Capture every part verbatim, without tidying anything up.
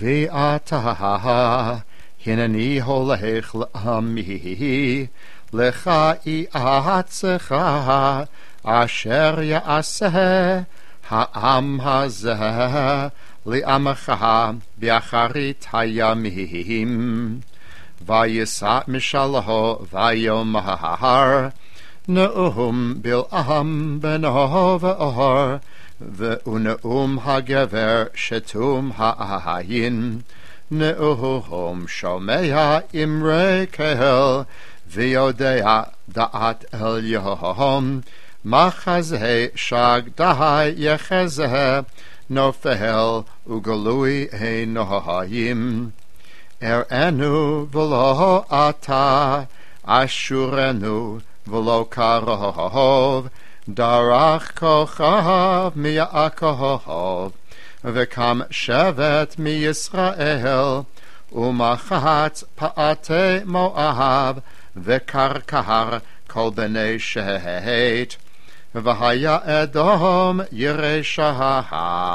ואתה הנני הולך לעמי, לך יעצך אשר יעשה העם הזה לעמך באחרית הימים. וישא משלו ויאמר נאום בלעם בנו ואור, ונאום הגבר שתום העין, נאום שומע אמרי קהל, ויודע דעת עליון, מחזה שגדה יחזה, נופל וגלוי עיניים. אראנו ולא אתה, אשורנו ולא קרוב, דרך כוכב מיעקב, וקם שבט מישראל, ומחץ פאתי מואב, וקרקר כל בני שת. והיה אדום ירשע,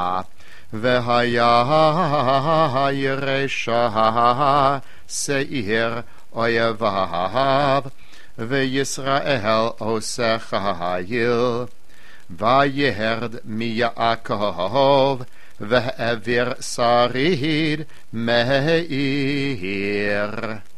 והיה ירשע שעיר אויביו, וישראל עושה חיל. וירד מיעקב, והעביר שריד מעיר.